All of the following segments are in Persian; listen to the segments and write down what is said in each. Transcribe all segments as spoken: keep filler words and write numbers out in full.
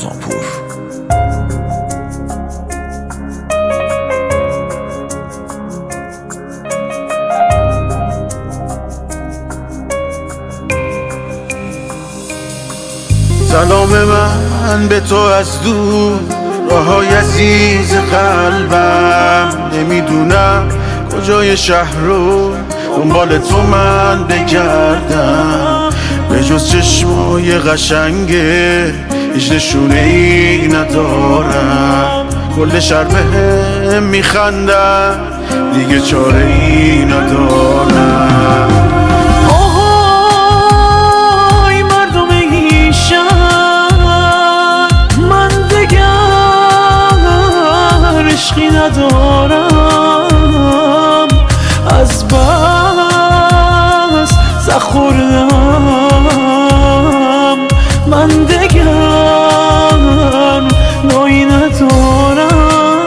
رمضانپور. سلام من به تو از دور، راههای عزیز قلبم. نمیدونم کجای شهر رو دنبال تو من بگردم، به جز چشمای قشنگه هیچ نشونه ای ندارم. کل شهر بهم میخندن، دیگه چاره ای ندارم. عشقی ندارم، از بس زخوردم، من دگر نایی ندارم.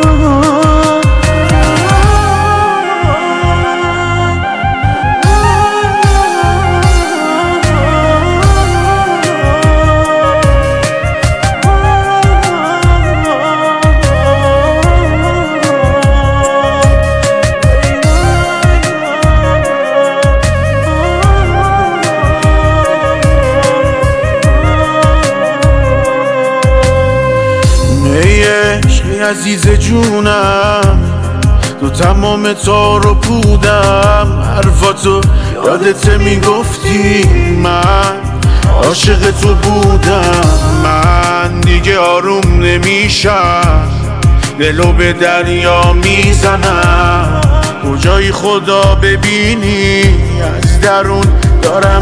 عزیز جونم، تو تمام تار و پودم، حرفاتو یادت میگفتی، من عاشق تو بودم. من دیگه آروم نمیشم، دلو به دریا میزنم. کجایی خدا ببینی، از درون دارم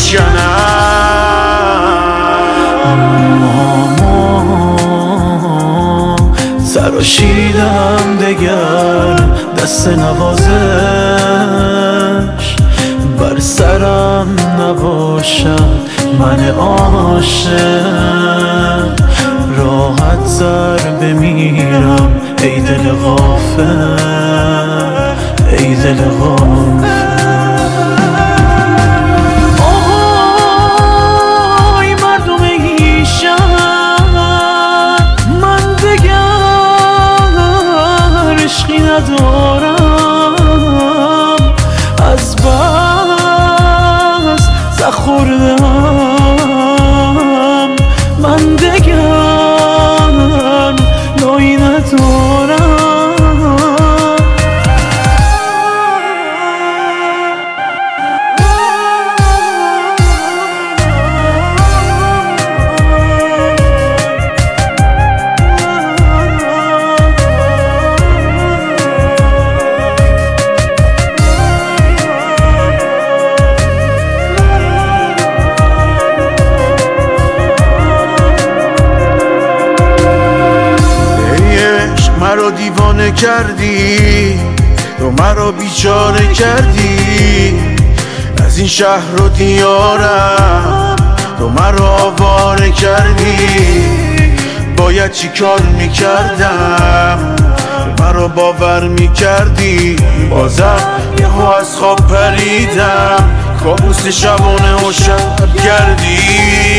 میشکنم. سراشیدم دگر دست نوازش، بر سرم نباشد من عاشق. راحت سر بمیرم ای دل غافل، ای دل غافل. ندارم، از بس زخوردم، من دگر نایی ندارم. مرا دیوانه کردی، تو مرا بیچاره کردی، از این شهر و دیارم تو مرا آواره کردی. باید چی کار میکردم، مرا باور میکردی، بازم یهو از خواب پریدم، کابوس شبانه و شب کردی.